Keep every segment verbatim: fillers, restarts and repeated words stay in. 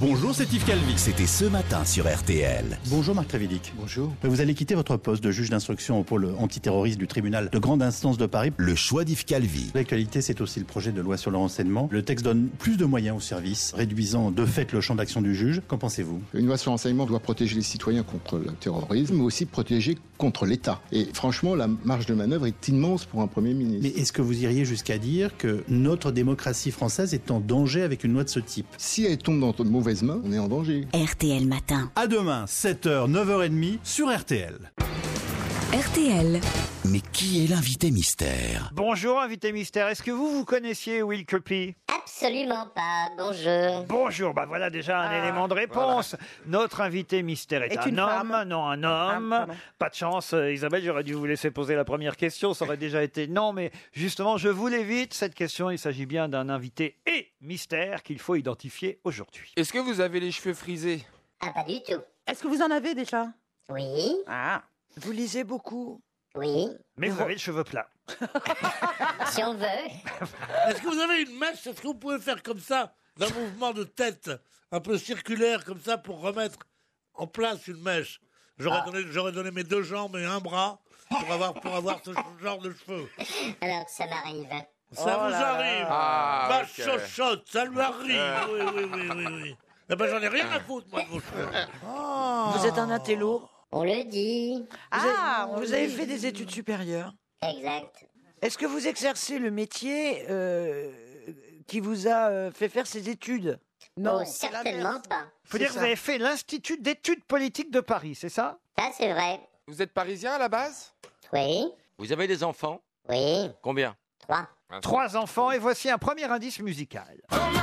Bonjour, c'est Yves Calvi. C'était ce matin sur R T L. Bonjour Marc Trévidic. Bonjour. Vous allez quitter votre poste de juge d'instruction au pôle antiterroriste du tribunal de grande instance de Paris. Le choix d'Yves Calvi. L'actualité, c'est aussi le projet de loi sur le renseignement. Le texte donne plus de moyens aux services, réduisant de fait le champ d'action du juge. Qu'en pensez-vous? Une loi sur le renseignement doit protéger les citoyens contre le terrorisme, mais aussi protéger contre l'État. Et franchement, la marge de manœuvre est immense pour un Premier ministre. Mais est-ce que vous iriez jusqu'à dire que notre démocratie française est en danger avec une loi de ce type? Si elle tombe dans de mauvaises mains, on est en danger. R T L Matin. À demain, sept heures, neuf heures trente sur R T L. R T L. Mais qui est l'invité mystère? Bonjour, invité mystère. Est-ce que vous, vous connaissiez Will Kirkby? Absolument pas, bonjour. Bonjour, bah voilà déjà un Ah, élément de réponse. voilà. Notre invité mystère est, Est un une homme, femme. non un Ah, homme. pardon. Pas de chance, euh, Isabelle, j'aurais dû vous laisser poser la première question, ça aurait déjà été non, mais justement, je vous l'évite, cette question, il s'agit bien d'un invité et mystère qu'il faut identifier aujourd'hui. Est-ce que vous avez les cheveux frisés? Ah, pas du tout. Est-ce que vous en avez déjà? Oui, Ah. Vous lisez beaucoup? oui, Mais vous avez le cheveu plat. si on veut. Est-ce que vous avez une mèche? Est-ce que vous pouvez faire comme ça, d'un mouvement de tête un peu circulaire comme ça pour remettre en place une mèche? J'aurais Ah. donné, j'aurais donné mes deux jambes et un bras pour avoir, pour avoir ce genre de cheveux. Alors, ça m'arrive. Ça Oh vous là arrive? Ah, Ma ok. chochotte, ça lui arrive. Oui, oui, oui, oui, oui. Eh ben, j'en ai rien à foutre, moi, de vos cheveux. Vous êtes un intello? On le dit. Ah, vous avez fait des études supérieures. Exact. Est-ce que vous exercez le métier euh, qui vous a euh, fait faire ces études? Oh, certainement pas. Faut dire que vous avez fait l'Institut d'études politiques de Paris, c'est ça? Ça, c'est vrai. Vous êtes parisien à la base? Oui, Vous avez des enfants? oui, Combien? trois. Trois enfants, et voici un premier indice musical.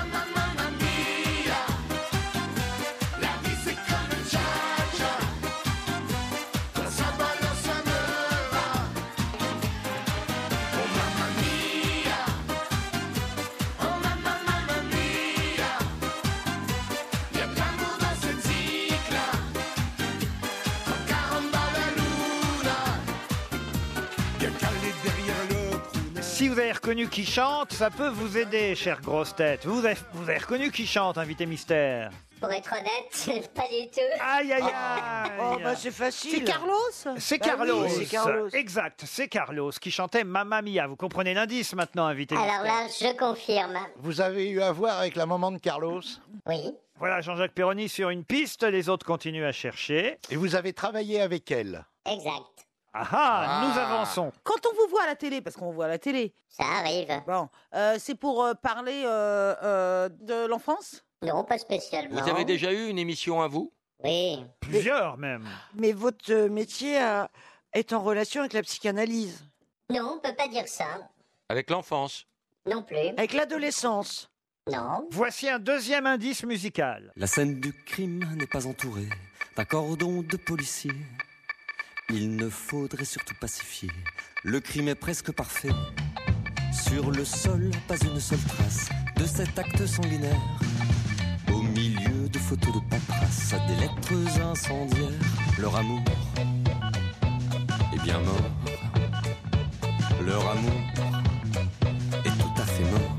Si vous avez reconnu qui chante, ça peut vous aider, chère grosse tête. Vous avez, vous avez reconnu qui chante, invité mystère? Pour être honnête, pas du tout. Aïe, aïe, aïe. Oh, bah c'est facile. C'est Carlos? C'est Bah Carlos. oui, c'est Carlos. Exact, c'est Carlos qui chantait Mamma Mia. Vous comprenez l'indice maintenant, invité Alors mystère. là, je confirme. Vous avez eu à voir avec la maman de Carlos Oui, Voilà Jean-Jacques Perroni sur une piste, les autres continuent à chercher. et vous avez travaillé avec elle. exact. Ah ah, nous Ah. avançons. Quand on vous voit à la télé, parce qu'on vous voit à la télé, Ça arrive. bon, euh, c'est pour euh, parler euh, euh, de l'enfance? Non, pas spécialement. Vous avez déjà eu une émission à vous? Oui. Plusieurs même. Mais votre euh, métier a- est en relation avec la psychanalyse, Non, on peut pas dire ça. Avec l'enfance? Non plus. avec l'adolescence. Non. Voici un deuxième indice musical. La scène du crime n'est pas entourée d'un cordon de policiers. Il ne faudrait surtout pacifier. Le crime est presque parfait. Sur le sol, pas une seule trace de cet acte sanguinaire. Au milieu de photos de paperasse, des lettres incendiaires. Leur amour est bien mort. Leur amour est tout à fait mort.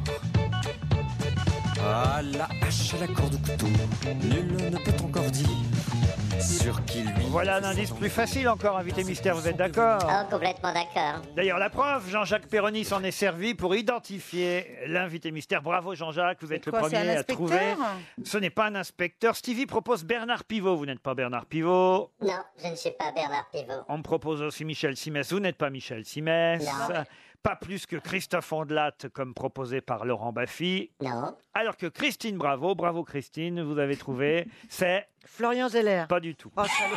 À la hache, à la corde au couteau, nul ne peut encore dire sur qui lui. Voilà un indice plus facile encore, invité mystère, vous êtes d'accord? Oh, complètement d'accord. D'ailleurs, la preuve, Jean-Jacques Perroni s'en est servi pour identifier l'invité mystère. Bravo Jean-Jacques, vous êtes le Quoi, c'est premier un à trouver. inspecteur? Ce n'est pas un inspecteur. Stevie propose Bernard Pivot. Vous n'êtes pas Bernard Pivot. Non, je ne suis pas Bernard Pivot. On me propose aussi Michel Simès. Vous n'êtes pas Michel Simès. Non. Pas plus que Christophe Ondelat, comme proposé par Laurent Baffy. Non. Alors que Christine Bravo, bravo Christine, vous avez trouvé, c'est Florian Zeller. pas du tout. Oh, salaud.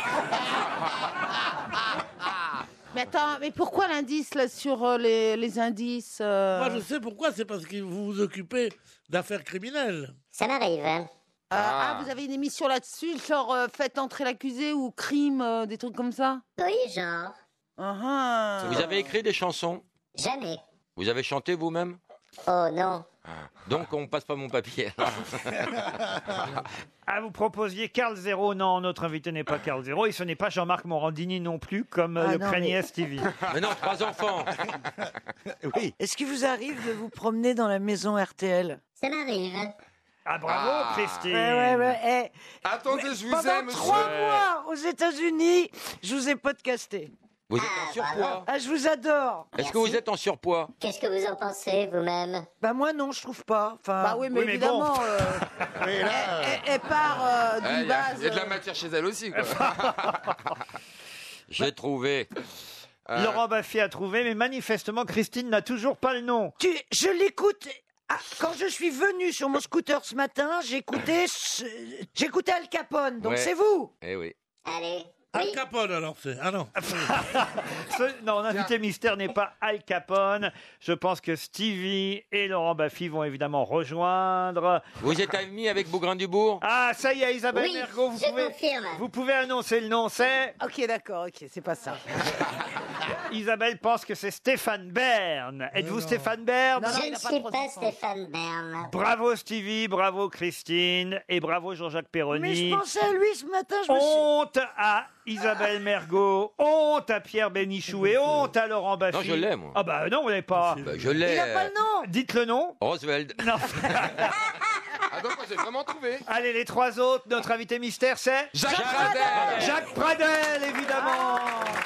Mais attends, mais pourquoi l'indice là sur euh, les, les indices euh, Moi, je sais pourquoi. C'est parce que vous vous occupez d'affaires criminelles. Ça m'arrive. euh, ah. vous avez une émission là-dessus, genre euh, faites entrer l'accusé ou crime, euh, des trucs comme ça? Oui, genre. Ah, ah. Vous avez écrit des chansons? Jamais. Vous avez chanté vous-même? Oh non. Donc on passe pas mon papier. Ah, vous proposiez Carl Zéro. Non, notre invité n'est pas Carl Zéro et ce n'est pas Jean-Marc Morandini non plus, comme euh, Ah le non, craignait mais- Stevie. Mais non, trois enfants. Oui. Est-ce qu'il vous arrive de vous promener dans la maison R T L? Ça m'arrive. Ah, bravo, Ah. Christine. Ouais, ouais, ouais. eh. Attendez, je vous Pendant aime, trois monsieur. mois aux États-Unis, je vous ai podcasté. Vous êtes en surpoids. Ah, je vous adore. Est-ce que vous êtes en surpoids? Qu'est-ce que vous en pensez, vous-même? Bah moi non, je trouve pas. Enfin, Bah oui, mais Oui, mais évidemment, bon. euh, Oui, là, elle, elle part euh, Ah, d'une Il y, a- base. il y a de la euh, matière chez elle aussi, quoi. J'ai trouvé. Euh, Laurent Baffy a trouvé, mais manifestement, Christine n'a toujours pas le nom. tu, je l'écoute. Ah, quand je suis venu sur mon scooter ce matin, j'écoutais, ce- j'écoutais Al Capone. Donc Ouais. c'est vous. Eh oui. Allez. Al Capone, alors, c'est. Ah non. Ce- non, l'invité mystère n'est pas Al Capone. Je pense que Stevie et Laurent Baffy vont évidemment rejoindre. Vous êtes amis avec Bougrain-Dubourg? Ah, ça y est, Isabelle Oui, Mergo, vous je pouvez, confirme. vous pouvez annoncer le nom. C'est Ok, d'accord, ok, c'est pas ça. Isabelle pense que c'est Stéphane Bern. Êtes-vous Stéphane Bern? Non, non, Je il ne a pas suis trop pas d'enfants. Stéphane Bern. Bravo Stevie, bravo Christine et bravo Jean-Jacques Mais Perroni. je pensais à lui ce matin. Je me suis... Honte à Isabelle Mergo, honte à Pierre Bénichou et honte à Laurent Baffy. Non, je l'ai, moi. Ah bah non, vous l'avez pas. Bah, je l'ai. Il a pas le nom. Dites le nom. Roswell. Non. Ah donc, moi, j'ai vraiment trouvé. Allez, les trois autres, notre invité mystère, c'est Jacques Pradel. Jacques Pradel, évidemment.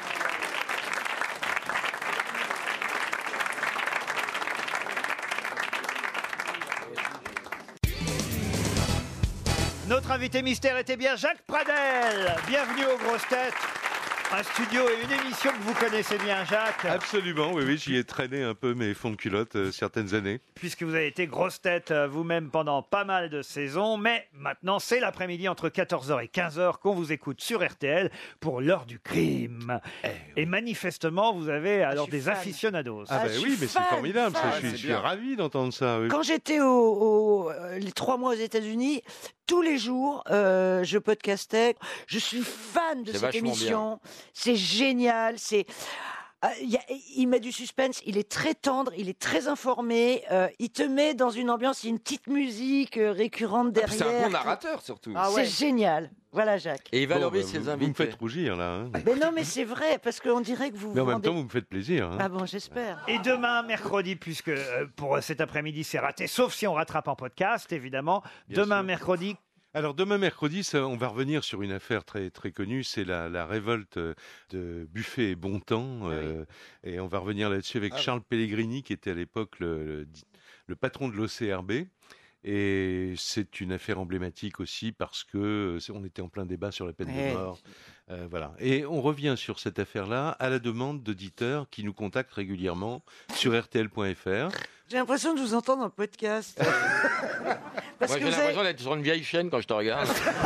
Notre invité mystère était bien Jacques Pradel. Bienvenue aux grosses têtes. Un studio et une émission que vous connaissez bien, Jacques. Absolument, oui, oui, j'y ai traîné un peu mes fonds de culotte euh, certaines années. Puisque vous avez été grosse tête euh, vous-même pendant pas mal de saisons, mais maintenant c'est l'après-midi entre quatorze heures et quinze heures qu'on vous écoute sur R T L pour l'heure du crime. Et manifestement, vous avez alors je suis des fan. aficionados. Ah, Ah, bah je oui, suis mais c'est fan, formidable, ça, fan. je suis, Ouais, je c'est suis bien. ravi d'entendre ça. Oui. Quand j'étais au, au- euh, les trois mois aux États-Unis, tous les jours, euh, je podcastais. Je suis fan de C'est cette vachement émission. C'est génial. C'est euh, il y a- il met du suspense. Il est très tendre. Il est très informé. euh, il te met dans une ambiance. Il y a une petite musique euh, récurrente Ah, puis derrière. C'est un bon narrateur, surtout. Ah ouais. C'est génial. Voilà, Jacques. Et il Bon, valorise bah, ses vous, vous me invités. faites rougir, là. hein. Mais non, mais c'est vrai parce qu'on dirait que vous. Mais en vous même rendez- temps, vous me faites plaisir. hein. Ah bon, j'espère. Et demain, mercredi, puisque euh, pour cet après-midi c'est raté, sauf si on rattrape en podcast, évidemment. Bien demain, sûr. mercredi, Alors demain mercredi, ça, on va revenir sur une affaire très très connue, c'est la, la révolte euh, de Buffet et Bontemps, euh, et on va revenir là-dessus avec Ah oui. Charles Pellegrini qui était à l'époque le, le, le patron de l'O C R B. Et c'est une affaire emblématique aussi parce que euh, c'est- on était en plein débat sur la peine Ouais. de mort. Euh, voilà. Et on revient sur cette affaire-là à la demande d'auditeurs qui nous contactent régulièrement sur R T L point F R. J'ai l'impression de vous entendre en podcast. Parce Moi, que j'ai vous l'impression avez... d'être sur une vieille chaîne quand je te regarde.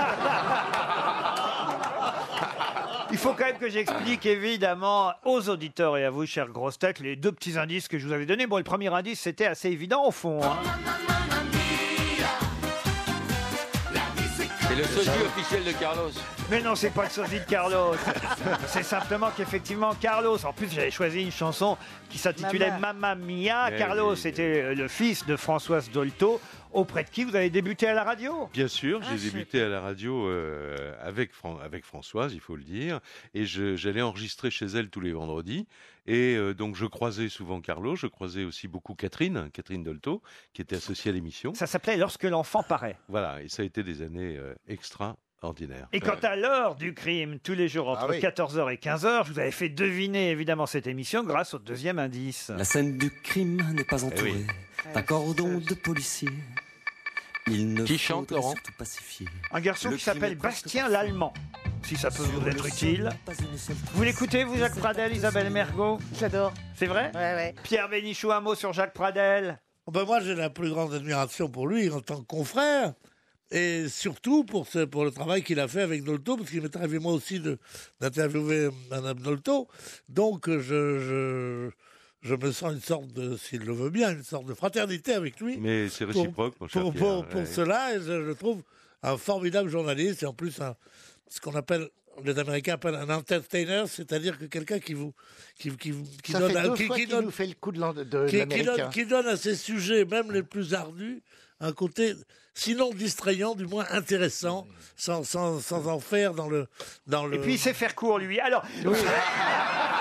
il faut quand même que j'explique évidemment aux auditeurs et à vous, chers grosses têtes, les deux petits indices que je vous avais donnés. Bon, le premier indice, c'était assez évident au fond. hein. C'est le sosie officiel de Carlos. Mais non, c'est pas le sosie de Carlos. C'est simplement qu'effectivement, Carlos, en plus, j'avais choisi une chanson qui s'intitulait Mamma. Mamma Mia. Eh Carlos oui. était le fils de Françoise Dolto, auprès de qui vous avez débuté à la radio. Bien sûr, Ah, j'ai chouette. débuté à la radio euh, avec, Fran- avec Françoise, il faut le dire, et je- j'allais enregistrer chez elle tous les vendredis. Et euh, donc je croisais souvent Carlo, je croisais aussi beaucoup Catherine, Catherine Dolto, qui était associée à l'émission. Ça s'appelait Lorsque l'enfant paraît. Voilà, et ça a été des années euh, extraordinaires. Et quant à l'heure du crime, tous les jours entre Ah oui. quatorze heures et quinze heures, je vous avais fait deviner évidemment cette émission grâce au deuxième indice. La scène du crime n'est pas entourée oui. d'un cordon de policiers. Il ne Qui chante, faudrait Laurent surtout pacifier. Un garçon Le qui crime s'appelle est presque Bastien parfait. l'Allemand, si ça peut Sur vous le être sol, utile. pas une seule trace. Vous l'écoutez, vous, Jacques Pradel, Isabelle Mergo? J'adore. C'est vrai? Ouais, ouais. Pierre Bénichou, un mot sur Jacques Pradel? Oh ben moi, j'ai la plus grande admiration pour lui en tant que confrère. Et surtout pour, ce, pour le travail qu'il a fait avec Dolto, parce qu'il m'est arrivé moi aussi de- d'interviewer Mme Dolto. Donc je, je, je me sens une sorte de, s'il le veut bien, une sorte de fraternité avec lui. Mais c'est Pour- réciproque, mon cher Pour, Pierre, pour, pour ouais. cela, et je le trouve un formidable journaliste et en plus un, ce qu'on appelle, les Américains appellent un entertainer, c'est-à-dire que quelqu'un qui vous, qui, qui, vous- qui Ça donne, fait un- deux qui, fois qui qu'il donne, nous fait le coup de l'an- de qui, qui l'américain. donne, qui donne à ces sujets, même les plus ardus, un côté, sinon distrayant, du moins intéressant, sans, sans, sans en faire dans le, dans le. Et puis il sait faire court, lui. Alors,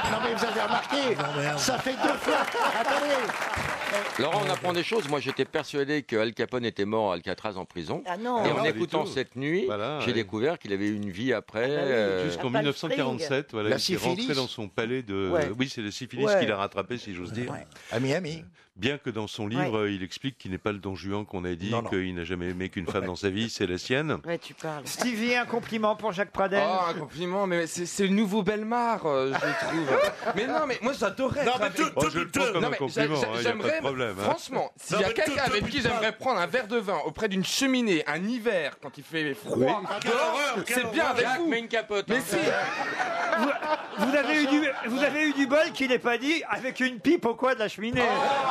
Non mais vous avez remarqué, ça fait deux fois. Attendez. Laurent, on apprend des choses. Moi, j'étais persuadé que Al Capone était mort à Alcatraz en prison. Ah non. Et Non, en pas écoutant du tout. cette nuit, Voilà, j'ai ouais. découvert qu'il avait eu une vie après. Ah bah oui. euh, Jusqu'en Palm mille neuf cent quarante-sept, voilà, La il est rentré syphilis. dans son palais de... Ouais. Oui, c'est la syphilis Ouais. qu'il a rattrapé, si j'ose dire. Ouais. À Miami. Bien que dans son livre, il explique qu'il n'est pas le Don Juan qu'on a dit, Non, non. qu'il n'a jamais aimé qu'une femme dans sa vie, c'est la sienne. Ouais, tu parles. Stevie, un compliment pour Jacques Pradel. Oh, un compliment, mais c'est c'est le nouveau Belmar, euh, je trouve. Mais non, mais moi j'adorais. Non, être mais avec- tout- Oh, je le prends comme Non, un mais compliment, j'a- hein, y a pas de j'aimerais- problème. hein. Franchement, s'il y Non, a mais quelqu'un tout- avec tout- qui putain. j'aimerais prendre un verre de vin auprès d'une cheminée, un hiver, quand il fait froid, quelle dehors, horreur, quelle c'est bien horreur. avec Jacques, vous. mets une capote. Mais hein. si, Vous avez, eu du, vous avez eu du bol qu'il n'ait pas dit avec une pipe au coin de la cheminée.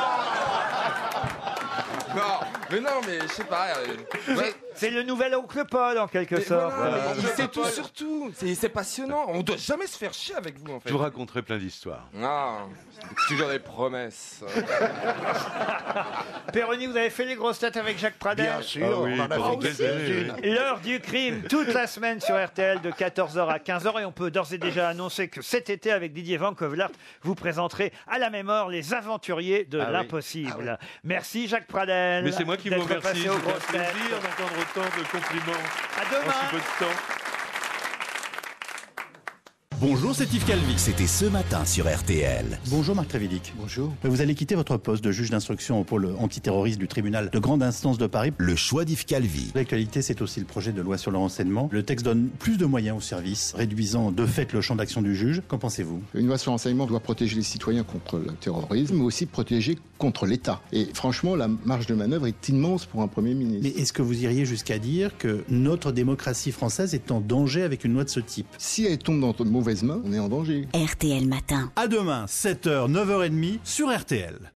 non, mais non, mais je sais pas. euh, ouais. C'est le nouvel oncle Paul en quelque Mais sorte. voilà, mais il Voilà. sait tout sur tout. C'est c'est passionnant. On doit jamais se faire chier avec vous en fait. Je vous raconterai plein d'histoires. Ah, toujours des promesses. Péroni, vous avez fait les grosses têtes avec Jacques Pradel. Bien sûr, Ah oui, on en a pendant fait des années, une. L'heure du crime, toute la semaine sur R T L de quatorze heures à quinze heures. Et on peut d'ores et déjà annoncer que cet été, avec Didier Van Kovlart, vous présenterez à la même heure les aventuriers de Ah oui. l'impossible. Merci Jacques Pradel. Mais c'est moi qui vous d'être remercie, passé c'est aux un grosses têtes. plaisir d'entendre autant de compliments À en demain. si peu de temps. Bonjour, c'est Yves Calvi. C'était ce matin sur R T L. Bonjour Marc Trévidic. Bonjour. Vous allez quitter votre poste de juge d'instruction au pôle antiterroriste du tribunal de grande instance de Paris. Le choix d'Yves Calvi. L'actualité, c'est aussi le projet de loi sur le renseignement. Le texte donne plus de moyens aux services, réduisant de fait le champ d'action du juge. Qu'en pensez-vous? Une loi sur le renseignement doit protéger les citoyens contre le terrorisme, mais aussi protéger contre l'État. Et franchement, la marge de manœuvre est immense pour un Premier ministre. Mais est-ce que vous iriez jusqu'à dire que notre démocratie française est en danger avec une loi de ce type? Si elle tombe dans de mauvaises mains, on est en danger. R T L Matin. À demain, sept heures, neuf heures trente sur R T L.